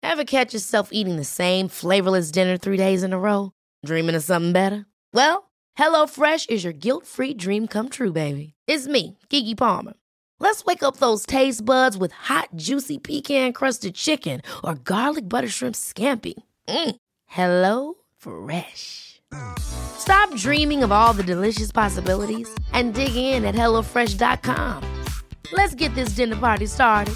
Ever catch yourself eating the same flavorless dinner 3 days in a row? Dreaming of something better? Well, HelloFresh is your guilt-free dream come true, baby. It's me, Keke Palmer. Let's wake up those taste buds with hot, juicy pecan-crusted chicken or garlic butter shrimp scampi. Hello Fresh. Stop dreaming of all the delicious possibilities and dig in at HelloFresh.com. Let's get this dinner party started.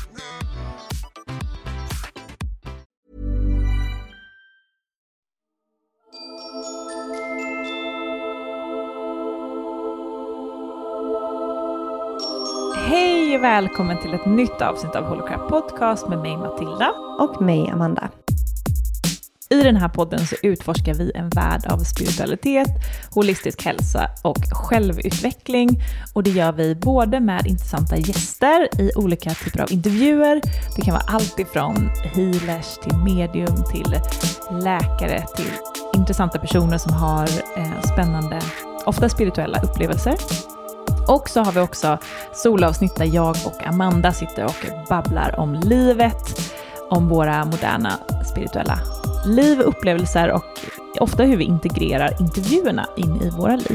Hej och välkommen till ett nytt avsnitt av Holocrap Podcast med mig Matilda. Och mig Amanda. I den här podden så utforskar vi en värld av spiritualitet, holistisk hälsa och självutveckling. Och det gör vi både med intressanta gäster i olika typer av intervjuer. Det kan vara allt ifrån healers till medium till läkare till intressanta personer som har spännande, ofta spirituella upplevelser. Och så har vi också solavsnitt där jag och Amanda sitter och babblar om livet, om våra moderna spirituella liv och upplevelser och ofta hur vi integrerar intervjuerna in i våra liv.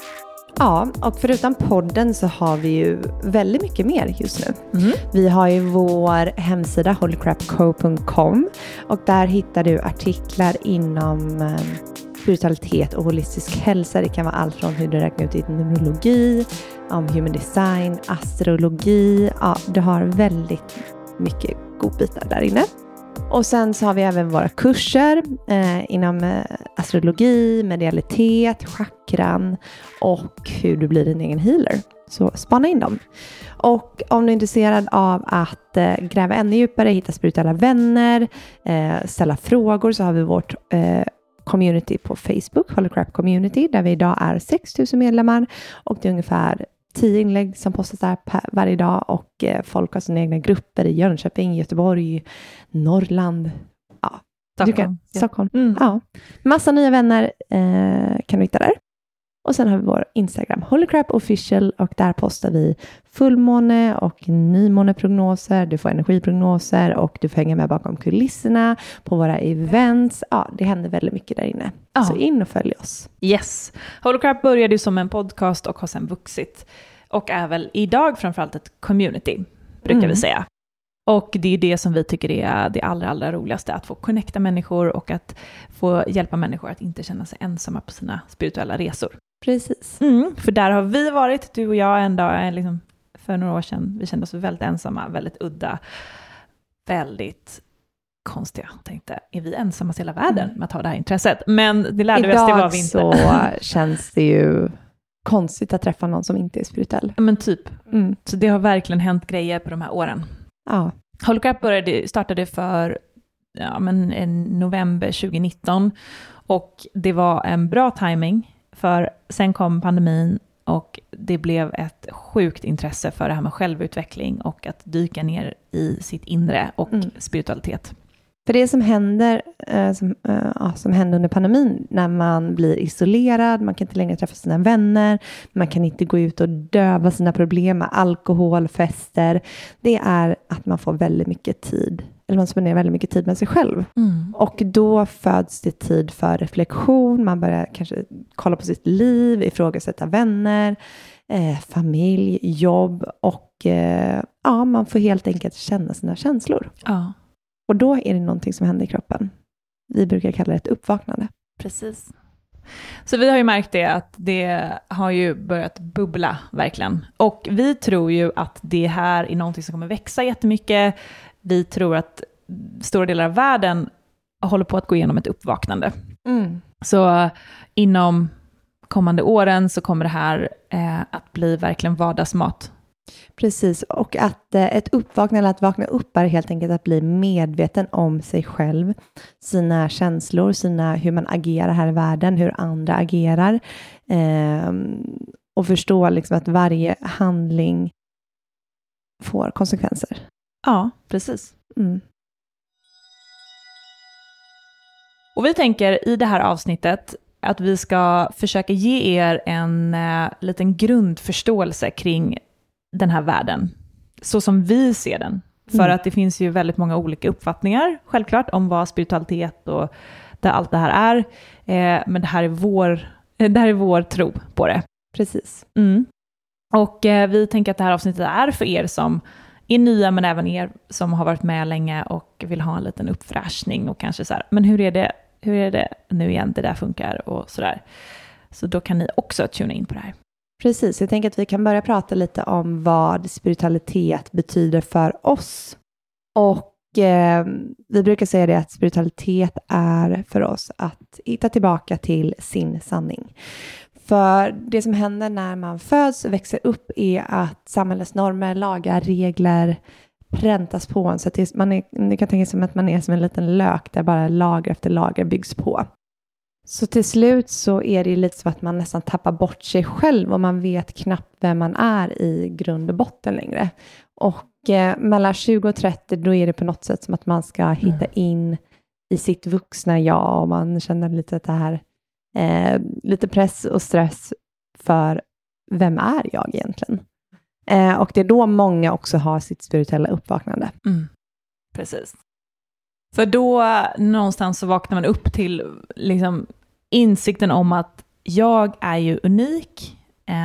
Ja, och förutom podden så har vi ju väldigt mycket mer just nu. Vi har ju vår hemsida holocrapco.com och där hittar du artiklar inom spiritualitet och holistisk hälsa. Det kan vara allt från hur du räknar ut i numerologi, om human design, astrologi. Ja, du har väldigt mycket godbitar där inne. Och sen så har vi även våra kurser inom astrologi, medialitet, chakran och hur du blir din egen healer. Så spana in dem. Och om du är intresserad av att gräva ännu djupare, hitta spirituella vänner, ställa frågor, så har vi vårt community på Facebook, Holocrap Community, där vi idag är 6 000 medlemmar och det är ungefär 10 inlägg som postas där varje dag och folk har sina egna grupper i Jönköping, Göteborg, Norrland, ja, Stockholm. Ja. Massa nya vänner kan du hitta där. Och sen har vi vår Instagram, Holocrap Official, och där postar vi fullmåne och nymåneprognoser. Du får energiprognoser och du får hänga med bakom kulisserna på våra events. Ja, det händer väldigt mycket där inne. Så in och följ oss. Yes. Holocrap började ju som en podcast och har sen vuxit. Och är väl idag framförallt ett community, brukar vi säga. Och det är det som vi tycker är det allra roligaste, att få connecta människor och att få hjälpa människor att inte känna sig ensamma på sina spirituella resor. Precis. För där har vi varit, du och jag en dag, liksom, för några år sedan. Vi kände oss väldigt ensamma, väldigt udda, väldigt konstiga. Jag tänkte, är vi ensamma i hela världen med att ha det här intresset? Men det lärde vi oss, det var vi inte. Idag så känns det ju konstigt att träffa någon som inte är spirituell. Men typ. Så det har verkligen hänt grejer på de här åren. Ja. Holocrap startade för november 2019 och det var en bra timing, för sen kom pandemin och det blev ett sjukt intresse för det här med självutveckling och att dyka ner i sitt inre och spiritualitet. För det som händer som hände under pandemin, när man blir isolerad, man kan inte längre träffa sina vänner, man kan inte gå ut och döva sina problem med alkohol, fester, det är att man får väldigt mycket tid, eller man spenderar väldigt mycket tid med sig själv. Och då föds det tid för reflektion, man börjar kanske kolla på sitt liv, ifrågasätta vänner, familj, jobb och man får helt enkelt känna sina känslor. Ja. Och då är det någonting som händer i kroppen. Vi brukar kalla det ett uppvaknande. Precis. Så vi har ju märkt det, att det har ju börjat bubbla verkligen. Och vi tror ju att det här är någonting som kommer växa jättemycket. Vi tror att stora delar av världen håller på att gå igenom ett uppvaknande. Så inom kommande åren så kommer det här att bli verkligen vardagsmat. Precis, och att ett uppvaknande, eller att vakna upp, är helt enkelt att bli medveten om sig själv, sina känslor, hur man agerar här i världen, hur andra agerar, och förstå liksom att varje handling får konsekvenser. Ja, precis. Och vi tänker i det här avsnittet att vi ska försöka ge er en liten grundförståelse kring den här världen, så som vi ser den. För att det finns ju väldigt många olika uppfattningar, självklart, om vad spiritualitet och allt det här är. Men det här är vår tro på det. Precis. Och vi tänker att det här avsnittet är för er som är nya, men även er som har varit med länge och vill ha en liten uppfräschning och kanske så här, men hur är det nu igen, det där funkar och sådär. Så då kan ni också tuna in på det här. Precis, jag tänker att vi kan börja prata lite om vad spiritualitet betyder för oss. Och vi brukar säga det att spiritualitet är för oss att hitta tillbaka till sin sanning. För det som händer när man föds och växer upp är att samhällets normer, lagar, regler präntas på en. Så att det kan tänka sig som att man är som en liten lök där bara lager efter lager byggs på. Så till slut så är det lite så att man nästan tappar bort sig själv och man vet knappt vem man är i grund och botten längre. Och mellan 20 och 30 då är det på något sätt som att man ska hitta in i sitt vuxna jag och man känner lite det här lite press och stress för vem är jag egentligen? Och det är då många också har sitt spirituella uppvaknande. Precis. För då någonstans så vaknar man upp till liksom insikten om att jag är ju unik.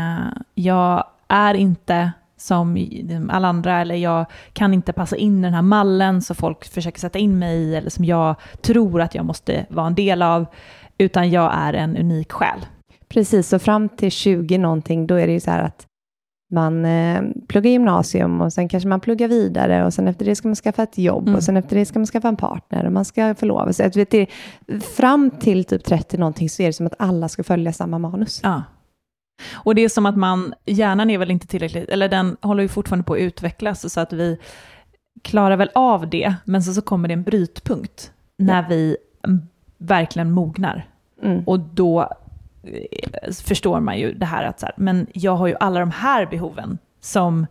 Jag är inte som alla andra, eller jag kan inte passa in i den här mallen så folk försöker sätta in mig i, eller som jag tror att jag måste vara en del av, utan jag är en unik själ. Precis, så fram till 20 någonting då är det ju så här att man pluggar gymnasium och sen kanske man pluggar vidare och sen efter det ska man skaffa ett jobb och sen efter det ska man skaffa en partner och man ska förlova sig. Fram till typ 30 någonting så är det som att alla ska följa samma manus. Ja. Och det är som att hjärnan är väl inte tillräckligt, eller den håller ju fortfarande på att utvecklas så att vi klarar väl av det, men så kommer det en brytpunkt när vi verkligen mognar. Och då förstår man ju det här att så här, men jag har ju alla de här behoven som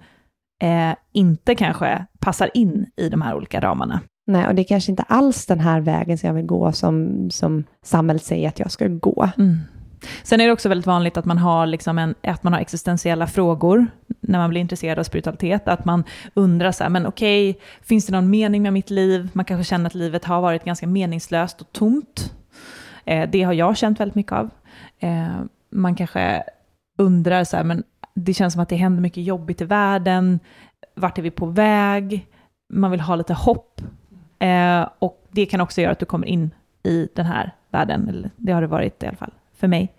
inte kanske passar in i de här olika ramarna. Nej, och det är kanske inte alls den här vägen som jag vill gå som samhället säger att jag ska gå. Sen är det också väldigt vanligt att man har att man har existentiella frågor när man blir intresserad av spiritualitet, att man undrar så här, men okej, finns det någon mening med mitt liv? Man kanske känner att livet har varit ganska meningslöst och tomt. Det har jag känt väldigt mycket av. Man kanske undrar så här, men det känns som att det händer mycket jobbigt i världen. Vart är vi på väg? Man vill ha lite hopp. Och det kan också göra att du kommer in i den här världen. Eller det har det varit i alla fall för mig.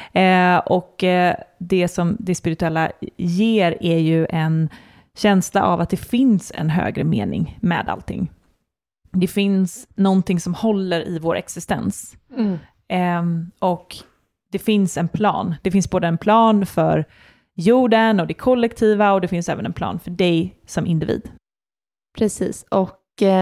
Och det som det spirituella ger är ju en känsla av att det finns en högre mening med allting. Det finns någonting som håller i vår existens. Och det finns en plan. Det finns både en plan för jorden och det kollektiva, och det finns även en plan för dig som individ. Precis, och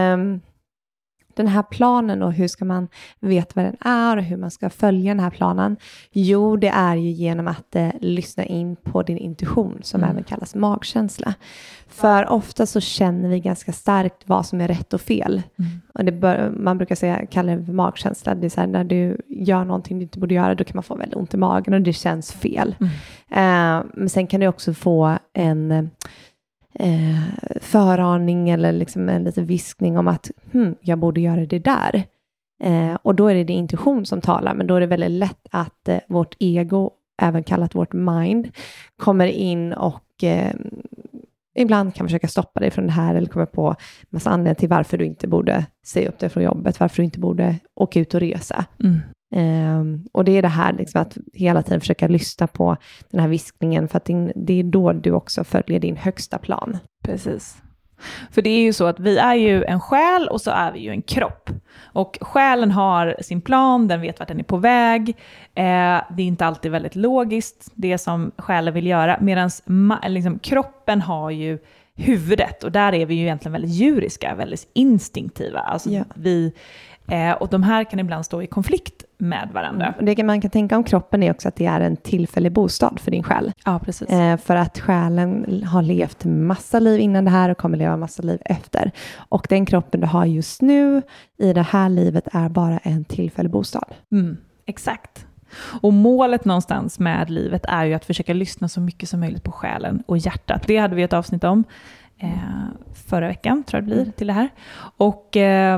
den här planen, och hur ska man veta vad den är och hur man ska följa den här planen? Jo, det är ju genom att lyssna in på din intuition, som även kallas magkänsla. För ofta så känner vi ganska starkt vad som är rätt och fel. Och man brukar kalla det för magkänsla. Det är så här, när du gör någonting du inte borde göra, då kan man få väldigt ont i magen och det känns fel. Men sen kan du också få en föraning eller liksom en liten viskning om att jag borde göra det där. Och då är det din intuition som talar, men då är det väldigt lätt att vårt ego, även kallat vårt mind, kommer in och ibland kan försöka stoppa dig från det här, eller komma på massa anledningar till varför du inte borde säga upp dig från jobbet, varför du inte borde åka ut och resa. Och det är det här liksom, att hela tiden försöka lyssna på den här viskningen, för att det är då du också följer din högsta plan. Precis. För det är ju så att vi är ju en själ och så är vi ju en kropp. Och själen har sin plan, den vet vart den är på väg. Det är inte alltid väldigt logiskt det som själen vill göra. Medan liksom, kroppen har ju huvudet, och där är vi ju egentligen väldigt djuriska, väldigt instinktiva. Alltså och de här kan ibland stå i konflikt med varandra. Och det man kan tänka om kroppen är också att det är en tillfällig bostad för din själ. Ja, precis. För att själen har levt massa liv innan det här och kommer leva massa liv efter. Och den kroppen du har just nu i det här livet är bara en tillfällig bostad. Exakt. Och målet någonstans med livet är ju att försöka lyssna så mycket som möjligt på själen och hjärtat. Det hade vi ett avsnitt om förra veckan, tror jag det blir, till det här. Och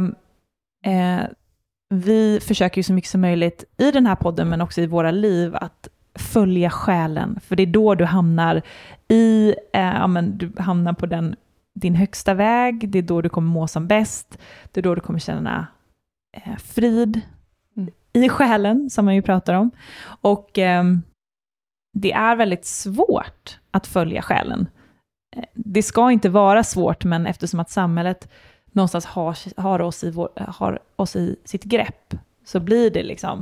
vi försöker ju så mycket som möjligt i den här podden, men också i våra liv, att följa själen. För det är då du hamnar du hamnar på din högsta väg. Det är då du kommer må som bäst. Det är då du kommer känna frid i själen, som man ju pratar om. Och det är väldigt svårt att följa själen. Det ska inte vara svårt, men eftersom att samhället någonstans har oss i sitt grepp, så blir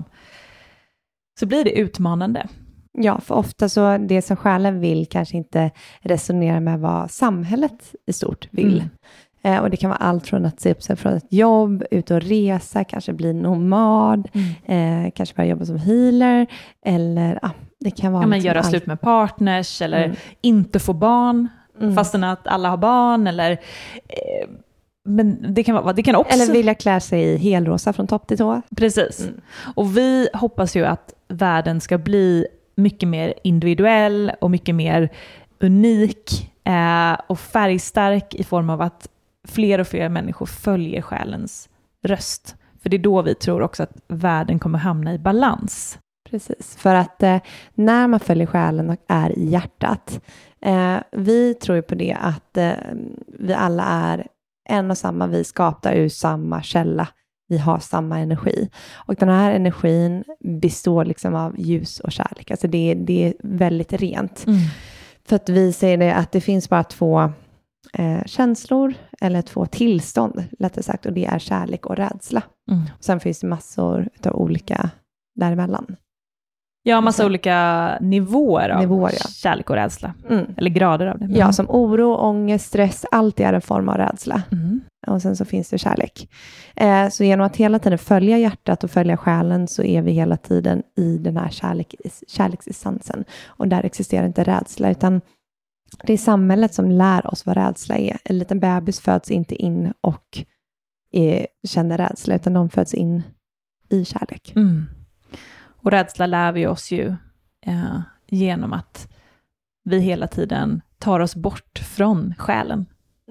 det utmanande. Ja, för ofta så det som själen vill kanske inte resonerar med vad samhället i stort vill. Och det kan vara allt från att se upp sig från ett jobb, ut och resa, kanske bli nomad, kanske börja jobba som healer, eller det kan vara... men göra slut med partners, eller inte få barn, fastän att alla har barn, eller... Men det kan också... Eller vilja klä sig i helrosa från topp till tå. Precis. Och vi hoppas ju att världen ska bli mycket mer individuell och mycket mer unik och färgstark, i form av att fler och fler människor följer själens röst. För det är då vi tror också att världen kommer hamna i balans. Precis, för att när man följer själen och är i hjärtat, vi tror ju på det att vi alla är en och samma, vi skapar ur samma källa. Vi har samma energi. Och den här energin består liksom av ljus och kärlek. Alltså det är väldigt rent. För att vi säger det att det finns bara 2 känslor, eller 2 tillstånd, lättare sagt. Och det är kärlek och rädsla. Och sen finns det massor av olika däremellan. Ja, massa olika nivåer av kärlek och rädsla. Eller grader av det. Ja, som oro, ångest, stress, allt är en form av rädsla. Och sen så finns det kärlek. Så genom att hela tiden följa hjärtat och följa själen, så är vi hela tiden i den här kärleksessensen. Och där existerar inte rädsla, utan det är samhället som lär oss vad rädsla är. En liten bebis föds inte in och känner rädsla, utan de föds in i kärlek. Och rädsla lär vi oss ju genom att vi hela tiden tar oss bort från själen.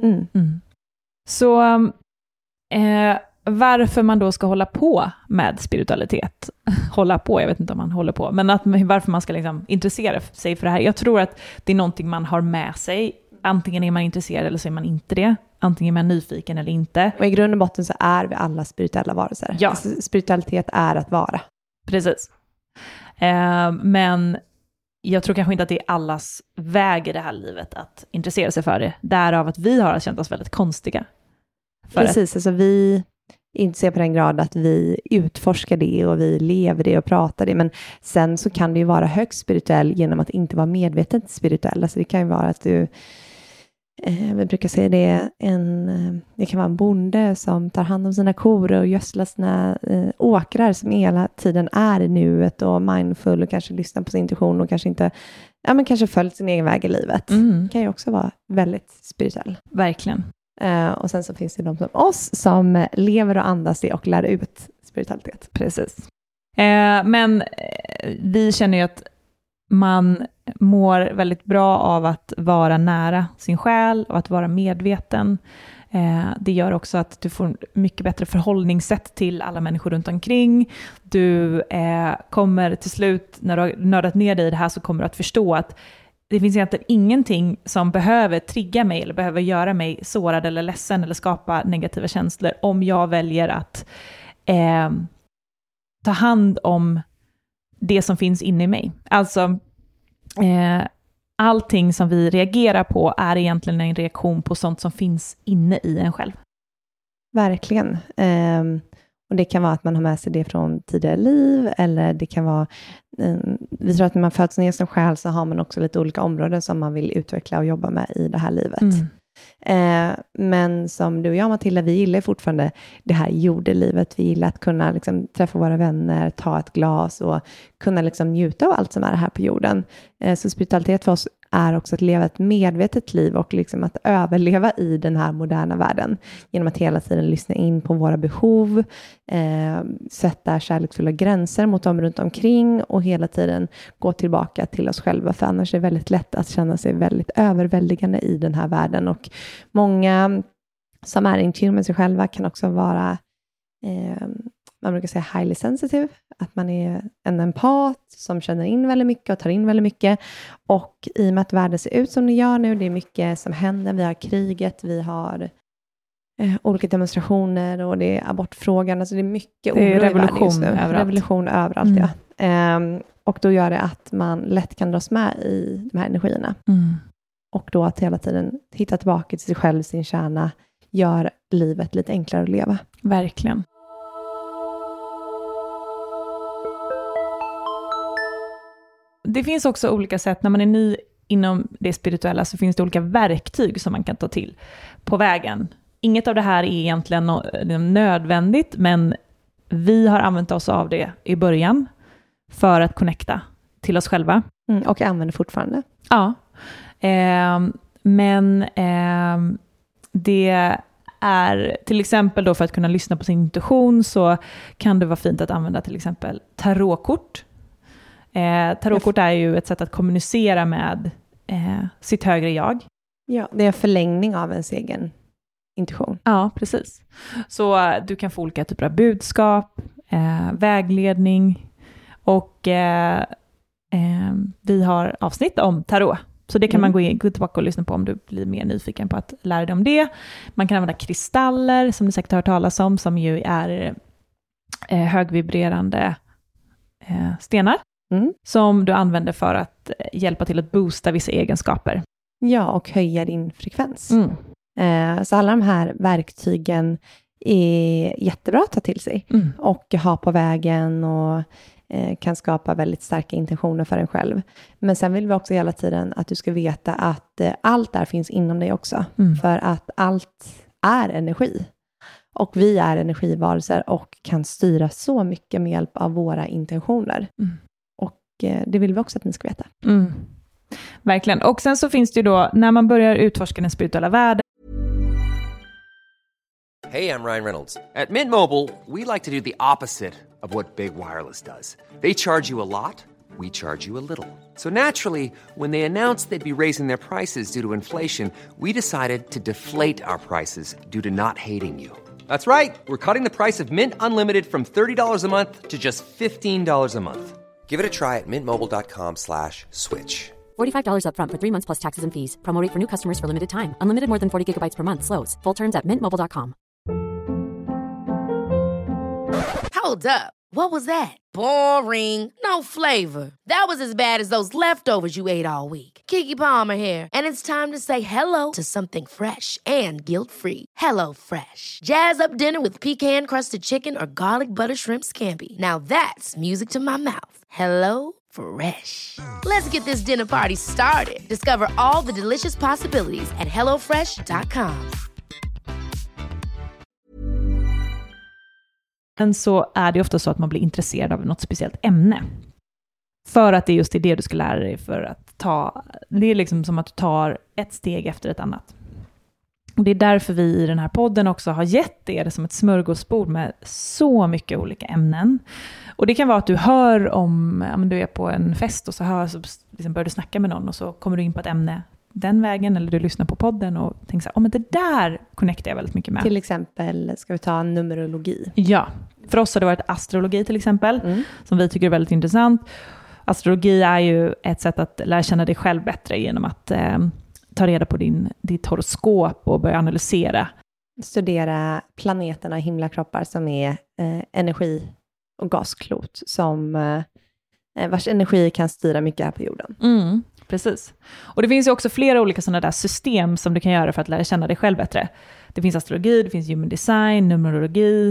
Så varför man då ska hålla på med spiritualitet, jag vet inte om man håller på, men varför man ska liksom intressera sig för det här. Jag tror att det är någonting man har med sig. Antingen är man intresserad eller så är man inte det. Antingen är man nyfiken eller inte. Och i grund och botten så är vi alla spirituella varelser. Ja. Alltså, spiritualitet är att vara. Precis. Men jag tror kanske inte att det är allas väg i det här livet att intressera sig för det. Därav att vi har känt oss väldigt konstiga. Precis, alltså vi inser på den grad att vi utforskar det och vi lever det och pratar det. Men sen så kan det ju vara högst spirituell genom att inte vara medvetet spirituell. Alltså det kan ju vara att du, vi brukar säga det, det kan vara en bonde som tar hand om sina kor och gödslar sina åkrar, som hela tiden är i nuet och mindful och kanske lyssnar på sin intuition och kanske inte, kanske följt sin egen väg i livet. Det kan ju också vara väldigt spirituell. Verkligen. Och sen så finns det de som oss som lever och andas det och lär ut spiritualitet. Precis. Men vi känner ju att man mår väldigt bra av att vara nära sin själ och att vara medveten. Det gör också att du får mycket bättre förhållningssätt till alla människor runt omkring. Du kommer till slut, när du har nördat ner dig i det här, så kommer du att förstå att det finns egentligen ingenting som behöver trigga mig eller behöver göra mig sårad eller ledsen eller skapa negativa känslor, om jag väljer att ta hand om det som finns inne i mig. Alltså allting som vi reagerar på är egentligen en reaktion på sånt som finns inne i en själv. Verkligen. Och det kan vara att man har med sig det från tidigare liv, eller det kan vara, vi tror att när man föds ner som själ så har man också lite olika områden som man vill utveckla och jobba med i det här livet. Men som du och jag, Matilda, vi gillar fortfarande det här jordelivet. Vi gillar att kunna liksom träffa våra vänner, ta ett glas och kunna liksom njuta av allt som är här på jorden. Så spiritualitet för oss är också att leva ett medvetet liv och liksom att överleva i den här moderna världen. Genom att hela tiden lyssna in på våra behov, sätta kärleksfulla gränser mot dem runt omkring och hela tiden gå tillbaka till oss själva. För annars är det väldigt lätt att känna sig väldigt överväldigande i den här världen. Och många som är in tune med sig själva kan också vara man brukar säga highly sensitive, att man är en empat som känner in väldigt mycket och tar in väldigt mycket. Och i och med att världen ser ut som det gör nu, det är mycket som händer. Vi har kriget, vi har olika demonstrationer och det är abortfrågan. Alltså det är mycket oro i världen just nu. Revolution överallt, ja. Och då gör det att man lätt kan dras med i de här energierna. Och då att hela tiden hitta tillbaka till sig själv, sin kärna, gör livet lite enklare att leva. Verkligen. Det finns också olika sätt, när man är ny inom det spirituella så finns det olika verktyg som man kan ta till på vägen. Inget av det här är egentligen nödvändigt, men vi har använt oss av det i början för att connecta till oss själva. Och använder fortfarande. Ja, men det är till exempel då för att kunna lyssna på sin intuition så kan det vara fint att använda till exempel tarotkort. Tarotkort är ju ett sätt att kommunicera med sitt högre jag. Ja, det är en förlängning av ens egen intuition. Ja, precis. Så du kan få olika typer av budskap, vägledning och vi har avsnitt om tarot. Så det kan man gå tillbaka och lyssna på om du blir mer nyfiken på att lära dig om det. Man kan använda kristaller som du säkert har hört talas om, som ju är högvibrerande stenar. Som du använder för att hjälpa till att boosta vissa egenskaper. Ja, och höja din frekvens. Så alla de här verktygen är jättebra att ta till sig. Och ha på vägen och kan skapa väldigt starka intentioner för en själv. Men sen vill vi också hela tiden att du ska veta att allt där finns inom dig också. För att allt är energi. Och vi är energivarelser och kan styra så mycket med hjälp av våra intentioner. Och det vill vi också att ni ska veta. Verkligen. Och sen så finns det ju då, när man börjar utforska den spirituella världen. Hey, I'm Ryan Reynolds. At Mint Mobile, we like to do the opposite of what Big Wireless does. They charge you a lot, we charge you a little. So naturally, when they announced they'd be raising their prices due to inflation, we decided to deflate our prices due to not hating you. That's right. We're cutting the price of Mint Unlimited from $30 a month to just $15 a month. Give it a try at mintmobile.com/switch. $45 up front for 3 months plus taxes and fees. Promo rate for new customers for limited time. Unlimited more than 40 gigabytes per month. Slows full terms at mintmobile.com. Hold up. What was that? Boring. No flavor. That was as bad as those leftovers you ate all week. Keke Palmer here, and it's time to say hello to something fresh and guilt-free. Hello Fresh. Jazz up dinner with pecan-crusted chicken or garlic butter shrimp scampi. Now that's music to my mouth. Hello Fresh. Let's get this dinner party started. Discover all the delicious possibilities at hellofresh.com. Men så är det ofta så att man blir intresserad av något speciellt ämne. För att det är just det du ska lära dig för att ta. Det är liksom som att du tar ett steg efter ett annat. Och det är därför vi i den här podden också har gett er det som ett smörgåsbord med så mycket olika ämnen. Och det kan vara att du hör om du är på en fest och så liksom börjar du snacka med någon och så kommer du in på ett ämne den vägen, eller du lyssnar på podden och tänker så här, men det där connectar jag väldigt mycket med. Till exempel ska vi ta numerologi. Ja, för oss har det varit astrologi till exempel, som vi tycker är väldigt intressant. Astrologi är ju ett sätt att lära känna dig själv bättre genom att ta reda på ditt horoskop och börja analysera. Studera planeterna och himlakroppar som är energi- och gasklot som vars energi kan styra mycket här på jorden. Precis. Och det finns ju också flera olika sådana där system som du kan göra för att lära känna dig själv bättre. Det finns astrologi, det finns human design, numerologi.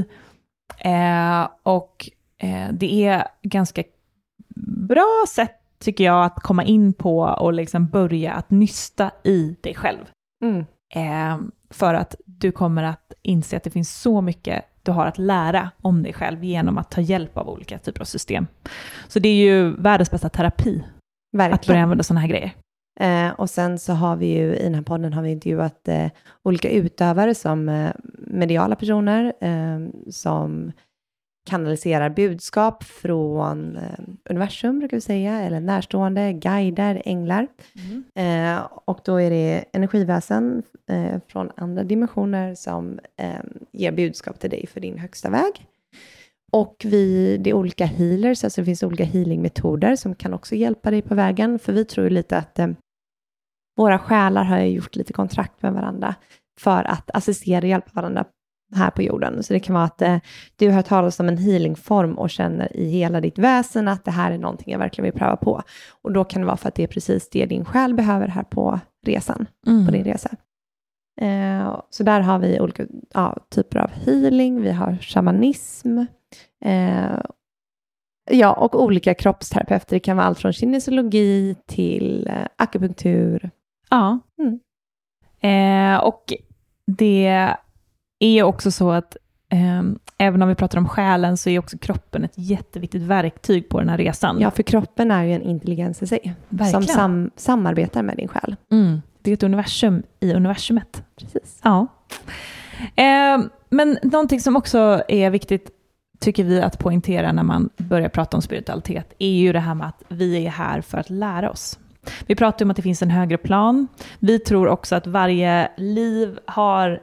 Och det är ganska bra sätt tycker jag att komma in på och liksom börja att nysta i dig själv. För att du kommer att inse att det finns så mycket du har att lära om dig själv genom att ta hjälp av olika typer av system. Så det är ju världens bästa terapi. Verkligen. Att börja använda sådana här grejer. Och sen så har vi ju i den här podden har vi intervjuat olika utövare som mediala personer som kanaliserar budskap från universum, brukar vi säga, eller närstående, guider, änglar. Och då är det energiväsen från andra dimensioner som ger budskap till dig för din högsta väg. Och det är olika healers, alltså det finns olika healingmetoder som kan också hjälpa dig på vägen. För vi tror ju lite att våra själar har gjort lite kontrakt med varandra för att assistera och hjälpa varandra här på jorden. Så det kan vara att du har talat om en healingform och känner i hela ditt väsen att det här är någonting jag verkligen vill pröva på. Och då kan det vara för att det är precis det din själ behöver här på resan, på din resa. Så där har vi olika typer av healing, vi har shamanism, och olika kroppsterapeuter. Det kan vara allt från kinesiologi till akupunktur. Ja. Och det är också så att även om vi pratar om själen så är också kroppen ett jätteviktigt verktyg på den här resan. Ja, för kroppen är ju en intelligens i sig. Verkligen. Som samarbetar med din själ. Det är ett universum i universumet. Precis. Ja. Men någonting som också är viktigt tycker vi att poängtera när man börjar prata om spiritualitet är ju det här med att vi är här för att lära oss. Vi pratar om att det finns en högre plan. Vi tror också att varje liv har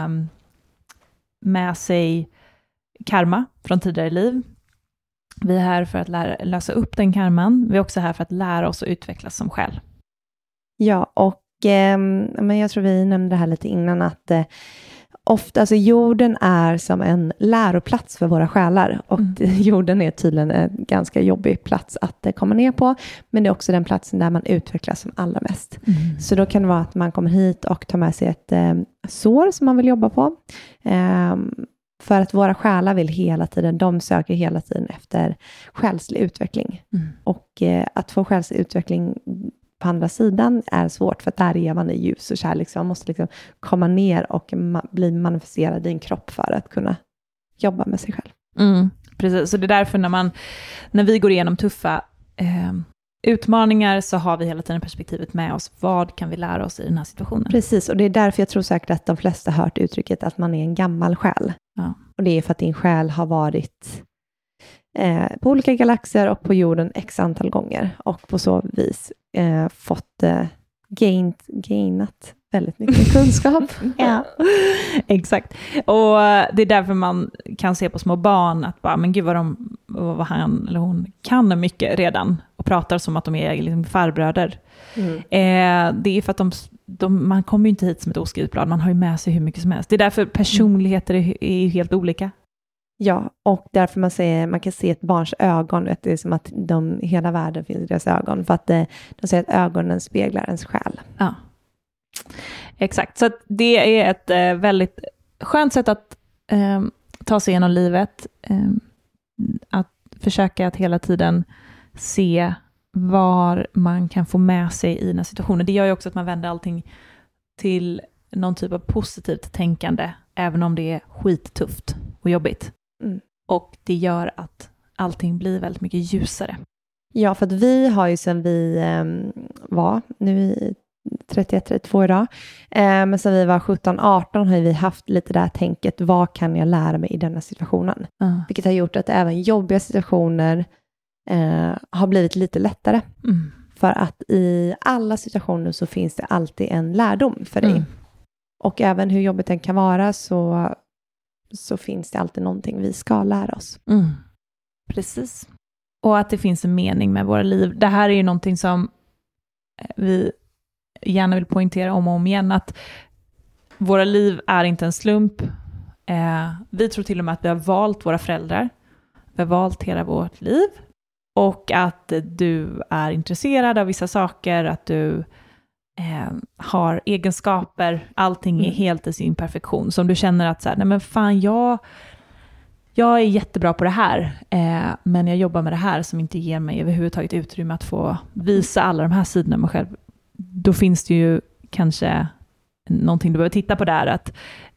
med sig karma från tidigare liv. Vi är här för att lösa upp den karman. Vi är också här för att lära oss att utvecklas som själ. Ja, och men jag tror vi nämnde det här lite innan att ofta, alltså jorden är som en läroplats för våra själar. Och jorden är tydligen en ganska jobbig plats att komma ner på. Men det är också den platsen där man utvecklas som allra mest. Så då kan det vara att man kommer hit och tar med sig ett sår som man vill jobba på. För att våra själar vill hela tiden, de söker hela tiden efter själslig utveckling. Och att få själslig utveckling på andra sidan är svårt, för att där är man i ljus och kärlek. Så man måste liksom komma ner och bli manifesterad i en kropp för att kunna jobba med sig själv. Precis, så det är därför när vi går igenom tuffa utmaningar så har vi hela tiden perspektivet med oss. Vad kan vi lära oss i den här situationen? Precis, och det är därför jag tror säkert att de flesta har hört uttrycket att man är en gammal själ. Ja. Och det är för att din själ har varit på olika galaxer och på jorden x antal gånger. Och på så vis fått gainat väldigt mycket kunskap. Ja, exakt. Och det är därför man kan se på små barn att bara, men gud vad han eller hon kan mycket redan och pratar som att de är liksom farbröder. Det är för att man kommer ju inte hit som ett oskrivet blad, man har ju med sig hur mycket som helst. Det är därför personligheter är helt olika. Ja, och därför man kan se ett barns ögon, att det är som att hela världen finns i deras ögon, för att de säger att ögonen speglar ens själ. Ja, exakt. Så att det är ett väldigt skönt sätt att ta sig igenom livet, att försöka att hela tiden se var man kan få med sig i den här situationen. Det gör ju också att man vänder allting till någon typ av positivt tänkande, även om det är skittufft och jobbigt. Och det gör att allting blir väldigt mycket ljusare. Ja, för att vi har ju sen vi var nu i 31-32 idag, men sen vi var 17-18 har vi haft lite där tänket, vad kan jag lära mig i denna situationen? Vilket har gjort att även jobbiga situationer har blivit lite lättare. För att i alla situationer så finns det alltid en lärdom för dig. Och även hur jobbigt den kan vara så finns det alltid någonting vi ska lära oss. Precis. Och att det finns en mening med våra liv. Det här är ju någonting som vi gärna vill poängtera om och om igen, att våra liv är inte en slump. Vi tror till och med att vi har valt våra föräldrar. Vi har valt hela vårt liv. Och att du är intresserad av vissa saker, att du har egenskaper, allting är helt i sin perfektion. Så om du känner att så här, nej men fan, jag är jättebra på det här, men jag jobbar med det här som inte ger mig överhuvudtaget utrymme att få visa alla de här sidorna av mig själv. Då finns det ju kanske någonting du behöver titta på där, att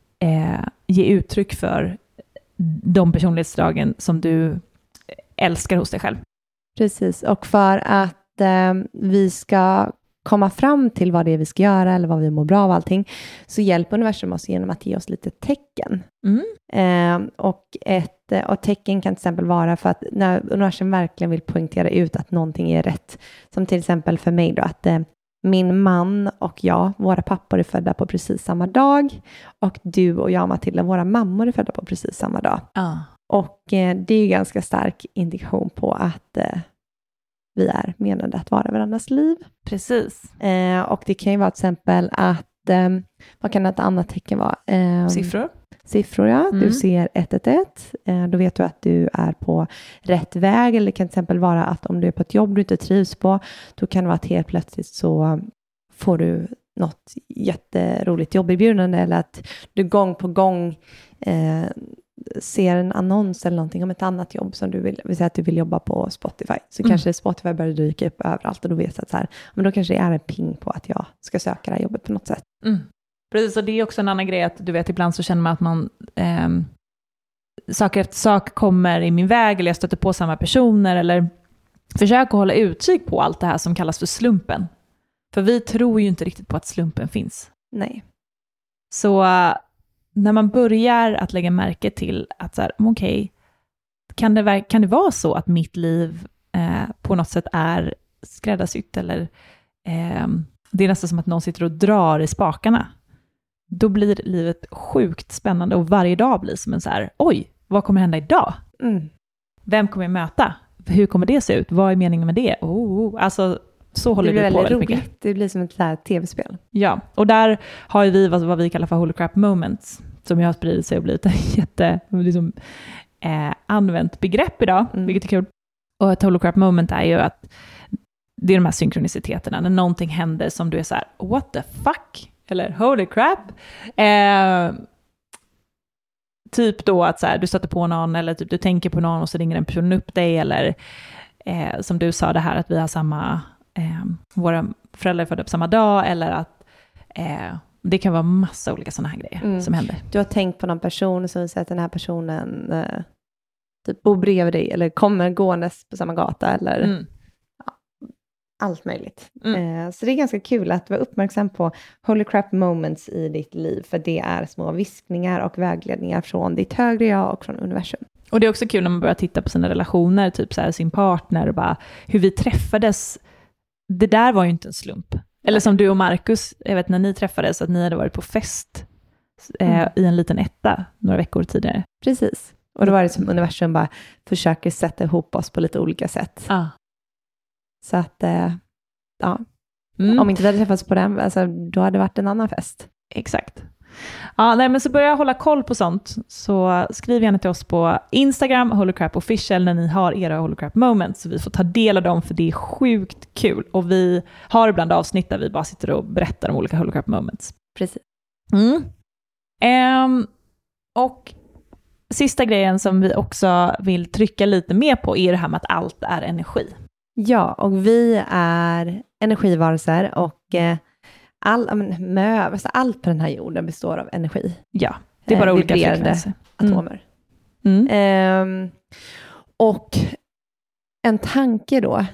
ge uttryck för de personlighetsdragen som du älskar hos dig själv. Precis, och för att vi ska komma fram till vad det är vi ska göra eller vad vi mår bra av allting, så hjälper universum oss genom att ge oss lite tecken. Och tecken kan till exempel vara för att när universum verkligen vill poängtera ut att någonting är rätt, som till exempel för mig då, att min man och jag, våra pappor är födda på precis samma dag, och du och jag, Matilda, våra mammor är födda på precis samma dag. Och det är ju ganska stark indikation på att vi är menade att vara varandras liv. Precis. Och det kan ju vara till exempel att, vad kan ett annat tecken vara? Siffror, ja. Du ser 111. Då vet du att du är på rätt väg. Eller det kan till exempel vara att om du är på ett jobb du inte trivs på, då kan det vara att helt plötsligt så får du något jätteroligt jobberbjudande, eller att du gång på gång ser en annons eller någonting om ett annat jobb som du vill säga att du vill jobba på Spotify. Så kanske Spotify börjar dyka upp överallt, och då vet du att så här, men då kanske det är en ping på att jag ska söka det här jobbet på något sätt. Precis, och det är också en annan grej att du vet, ibland så känner man att man sak efter sak kommer i min väg, eller jag stöter på samma personer, eller försöker hålla utkik på allt det här som kallas för slumpen. För vi tror ju inte riktigt på att slumpen finns. Nej. Så när man börjar att lägga märke till att så här, okej, kan det vara så att mitt liv på något sätt är skräddarsytt, eller det är nästan som att någon sitter och drar i spakarna. Då blir livet sjukt spännande, och varje dag blir som en så här, oj, vad kommer hända idag? Vem kommer jag möta? Hur kommer det se ut? Vad är meningen med det? Alltså, så håller vi på väldigt mycket. Det blir som ett så här tv-spel. Ja, och där har ju vi vad vi kallar för Holy Crap Moments, som jag har spridit sig och blivit ett använt begrepp idag, vilket är kul. Och ett Holy Crap Moment är ju att det är de här synkroniciteterna, när någonting händer som du är så här, what the fuck? Eller holy crap. Typ då att så här, du stöter på någon, eller typ du tänker på någon och så ringer en person upp dig, eller som du sa det här att vi har samma, våra föräldrar är födda på samma dag, eller att det kan vara massa olika sådana här grejer som händer. Du har tänkt på någon person, så att den här personen typ bor bredvid dig, eller kommer gåendes på samma gata, eller allt möjligt. Så det är ganska kul att vara uppmärksam på Holy Crap Moments i ditt liv, för det är små viskningar och vägledningar från ditt högre jag och från universum. Och det är också kul när man börjar titta på sina relationer, typ så här, sin partner, och bara hur vi träffades. Det där var ju inte en slump. Eller som du och Marcus, jag vet när ni träffades, att ni hade varit på fest i en liten etta några veckor tidigare. Precis. Och då var det som universum bara försöker sätta ihop oss på lite olika sätt. Så att, om inte vi hade träffats på den, alltså, då hade det varit en annan fest. Exakt. Ja, nej, men så börja hålla koll på sånt. Så skriv gärna till oss på Instagram, Holy Crap Official, när ni har era Holy Crap Moments, så vi får ta del av dem, för det är sjukt kul. Och vi har ibland avsnitt där vi bara sitter och berättar om olika Holy Crap Moments. Precis. Och sista grejen som vi också vill trycka lite mer på är det här med att allt är energi. Ja, och vi är energivarelser, och allt på den här jorden består av energi. Ja, det är bara olika frekvenser. Atomer. Och en tanke då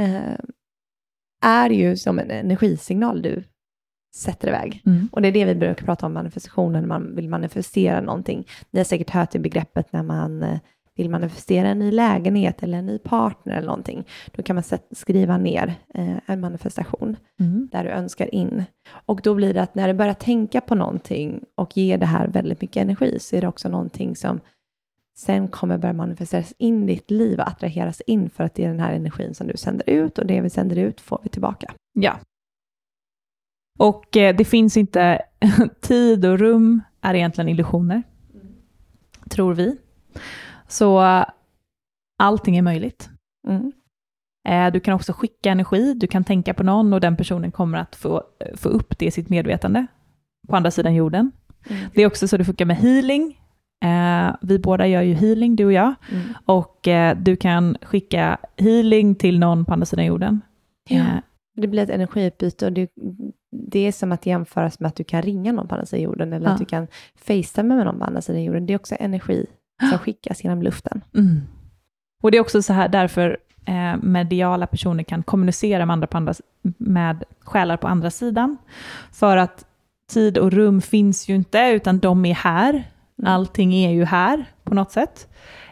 är ju som en energisignal du sätter iväg. Och det är det vi brukar prata om manifestationen, när man vill manifestera någonting. Ni har säkert hört det begreppet när man vill manifestera en ny lägenhet eller en ny partner eller någonting. Då kan man skriva ner en manifestation där du önskar in. Och då blir det att när du börjar tänka på någonting och ger det här väldigt mycket energi, så är det också någonting som sen kommer börja manifesteras in i ditt liv och attraheras in, för att det är den här energin som du sänder ut, och det vi sänder ut får vi tillbaka. Ja. Och det finns inte tid och rum är egentligen illusioner. Tror vi. Så allting är möjligt. Du kan också skicka energi. Du kan tänka på någon, och den personen kommer att få upp det i sitt medvetande på andra sidan jorden. Det är också så det funkar med healing. Vi båda gör ju healing, du och jag. Och du kan skicka healing till någon på andra sidan jorden. Det blir ett energiutbyte, och det är som att jämföras med att du kan ringa någon på andra sidan jorden, eller att du kan facetime med någon på andra sidan jorden. Det är också energi som skickas genom luften. Och det är också så här, därför mediala personer kan kommunicera med själar på andra sidan. För att tid och rum finns ju inte, utan de är här. Allting är ju här på något sätt.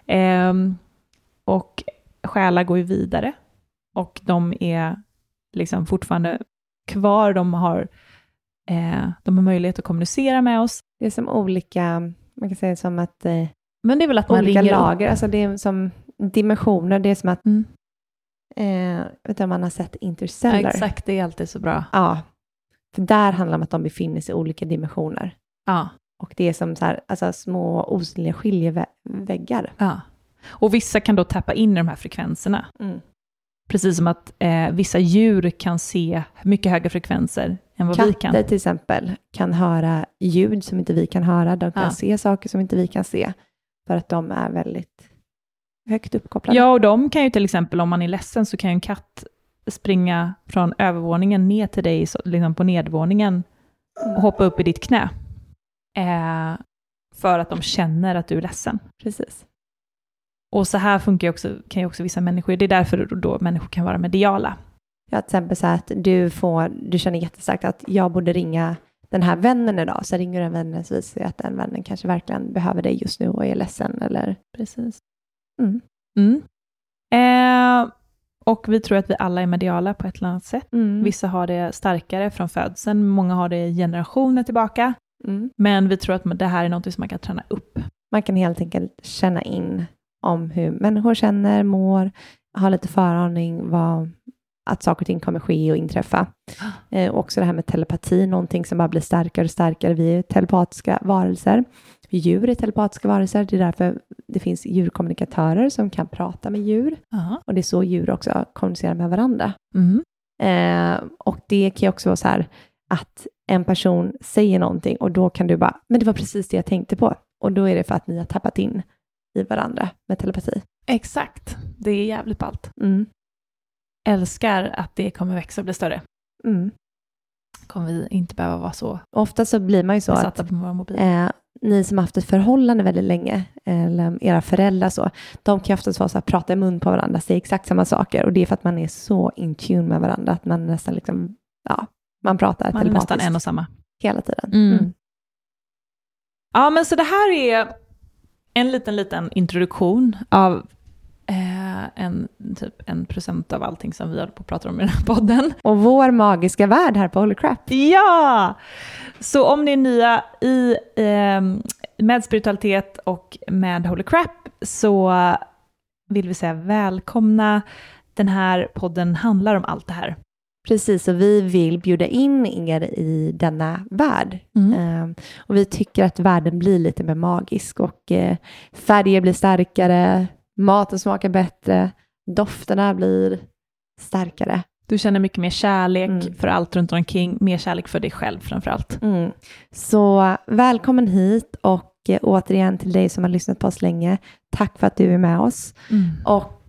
Och själar går ju vidare. Och de är liksom fortfarande kvar. De har möjlighet att kommunicera med oss. Det är som olika, man kan säga som att men det är väl att man olika ringer lager, upp. alltså det är som dimensioner, det är som att vet du, man har sett Interstellar. Ja, exakt, det är alltid så bra. Ja, för där handlar det om att de befinner sig i olika dimensioner. Ja. Och det är som så här, alltså små osynliga skiljeväggar. Ja. Och vissa kan då tappa in i de här frekvenserna. Precis som att vissa djur kan se mycket högre frekvenser än vad vi kan. Katter till exempel kan höra ljud som inte vi kan höra. De kan se saker som inte vi kan se. För att de är väldigt högt uppkopplade. Ja, och de kan ju till exempel, om man är ledsen, så kan ju en katt springa från övervåningen ner till dig liksom på nedvåningen och hoppa upp i ditt knä. För att de känner att du är ledsen. Precis. Och så här kan ju också vissa människor, det är därför då människor kan vara mediala. Ja, till exempel så att du känner jättestarkt att jag borde ringa den här vännen idag. Så ringer den vännen, så visar att den vännen kanske verkligen behöver dig just nu och är ledsen. Eller... Precis. Och vi tror att vi alla är mediala på ett eller annat sätt. Vissa har det starkare från födseln, många har det generationer tillbaka. Men vi tror att det här är något som man kan träna upp. Man kan helt enkelt känna in om hur människor känner, mår, ha lite föraning att saker och ting kommer ske och inträffa. Också det här med telepati, någonting som bara blir starkare och starkare. Vi är telepatiska varelser. Djur är telepatiska varelser. Det är därför det finns djurkommunikatörer som kan prata med djur. Och det är så djur också kommunicerar med varandra. Och det kan ju också vara så här att en person säger någonting och då kan du bara, men det var precis det jag tänkte på. Och då är det för att ni har tappat in i varandra med telepati. Exakt. Det är jävligt ballt. Älskar att det kommer växa och bli större. Kommer vi inte behöva vara så. Ofta så blir man ju så att på våra mobil. Ni som har haft ett förhållande väldigt länge, eller era föräldrar så, de kan oftast vara så här, prata i mun på varandra, säga exakt samma saker. Och det är för att man är så in tune med varandra att man nästan liksom, man pratar man är nästan en och samma. Hela tiden. Ja, men så det här är en liten introduktion av 1% av allting som vi håller på att prata om i den här podden. Och vår magiska värld här på Holy Crap. Ja! Så om ni är nya med spiritualitet och med Holy Crap, så vill vi säga välkomna. Den här podden handlar om allt det här. Precis, och vi vill bjuda in er i denna värld. Och vi tycker att världen blir lite mer magisk och färger blir starkare, maten smakar bättre, dofterna blir starkare. Du känner mycket mer kärlek för allt runt omkring, mer kärlek för dig själv framförallt. Så välkommen hit, och återigen till dig som har lyssnat på oss länge. Tack för att du är med oss. Och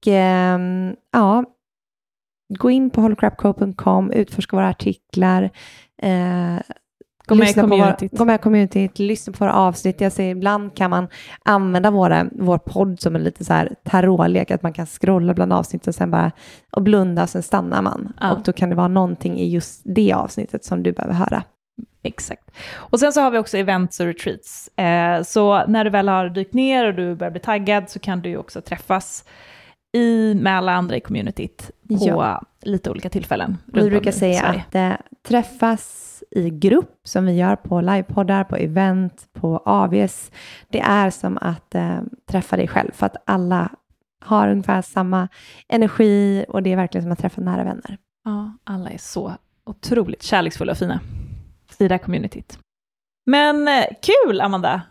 gå in på holycrapco.com, utforska våra artiklar, gå med i communityt, lyssna på våra avsnitt. Jag säger, ibland kan man använda vår podd som en lite så här tarotlek, att man kan scrolla bland avsnitt och sen bara och blunda, och sen stannar man. Och då kan det vara någonting i just det avsnittet som du behöver höra. Exakt. Och sen så har vi också events och retreats. Så när du väl har dykt ner och du börjar bli taggad, så kan du ju också träffas med alla andra i communityt på lite olika tillfällen. Vi brukar säga att träffas i grupp, som vi gör på livepoddar, på event, på AVs. Det är som att träffa dig själv, för att alla har ungefär samma energi, och det är verkligen som att träffa nära vänner. Ja, alla är så otroligt kärleksfulla och fina i det här communityt. Men kul, Amanda!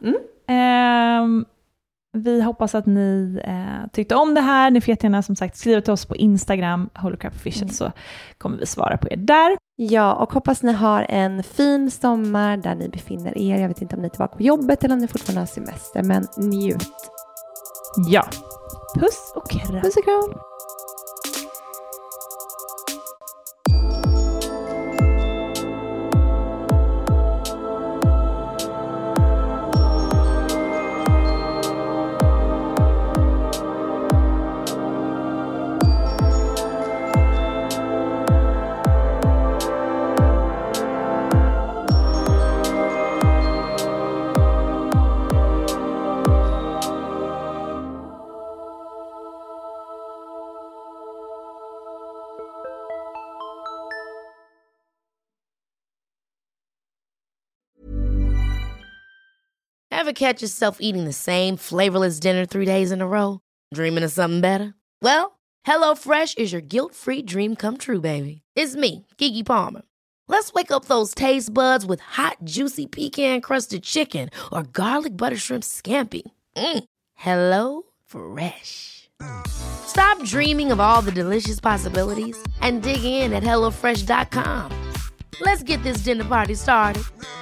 Vi hoppas att ni tyckte om det här. Ni får jättegärna som sagt skriva till oss på Instagram, Holy Crap Official, så kommer vi svara på er där. Ja, och hoppas ni har en fin sommar där ni befinner er. Jag vet inte om ni är tillbaka på jobbet eller om ni fortfarande har semester, men njut. Ja, puss och kram. Puss och kram. Ever catch yourself eating the same flavorless dinner 3 days in a row? Dreaming of something better? Well, HelloFresh is your guilt-free dream come true, baby. It's me, Keke Palmer. Let's wake up those taste buds with hot, juicy pecan-crusted chicken or garlic butter shrimp scampi. Hello Fresh. Stop dreaming of all the delicious possibilities and dig in at HelloFresh.com. Let's get this dinner party started.